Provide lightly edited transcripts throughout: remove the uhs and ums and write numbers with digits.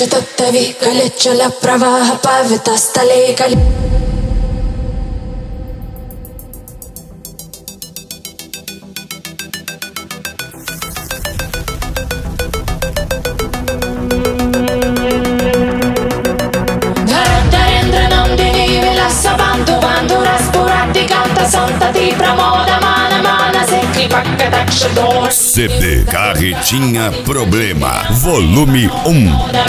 चतुत्तवी कलिचल प्रवाह पावितस्थले कलि धरेन्द्र नंदिनी विलास बंधु बंधुरा स्फुरति कांत संतति प्रमोदमान मानसे कृपक्कदक्ष दोष CD Carretinha Problema, volume 1.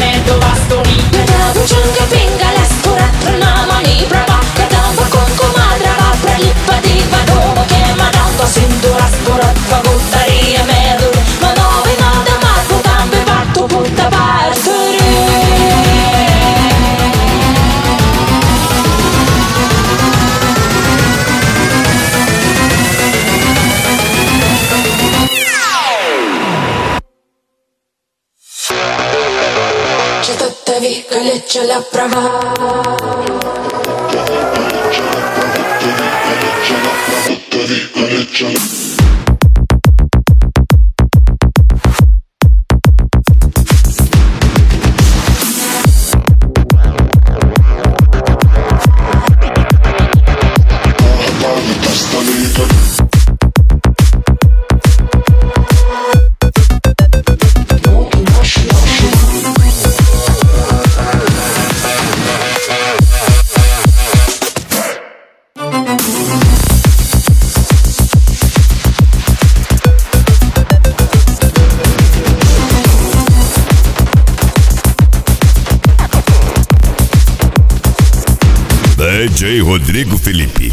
चतुत्तवी कलिचल DJ Rodrigo Felipe.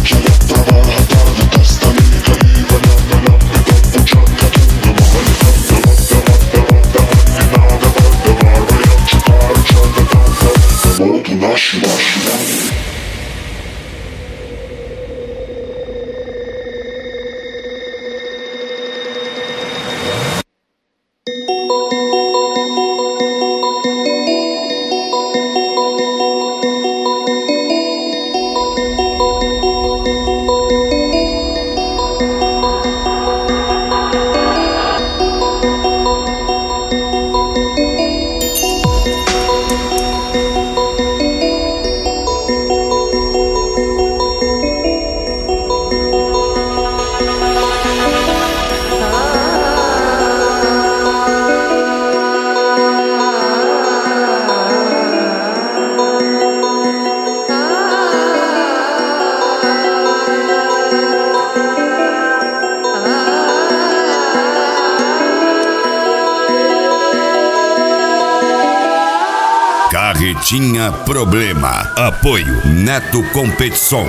Carretinha Problema. Apoio Neto Competição.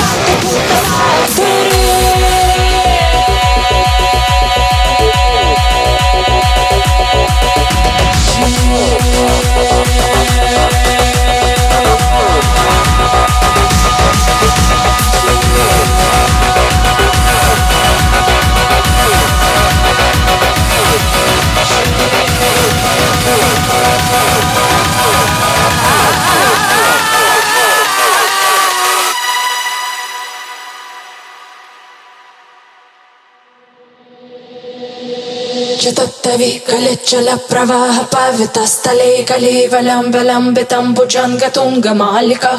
चतुत्तवी कलिचल प्रवाह पावितस्थले कलीवलम्बितं भुजङ्गतुङ्गमालिकः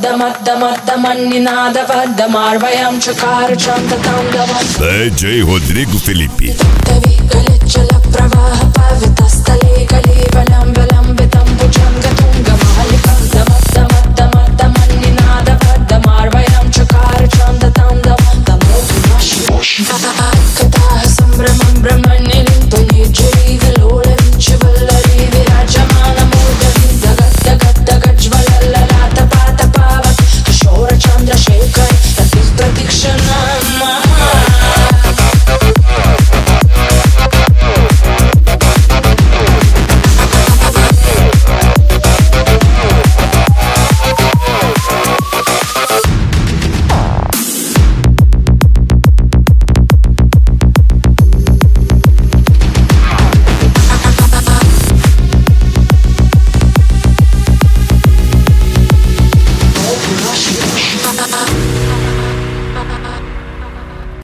दमद्दमद्दमद्दमन्निनादवद्दमार्वयं चकार चन्दताण्डवम् DJ Rodrigo Felipe. चतुत्तवी कलिचल प्रवाह पावितस्थले कलीवलम्बितं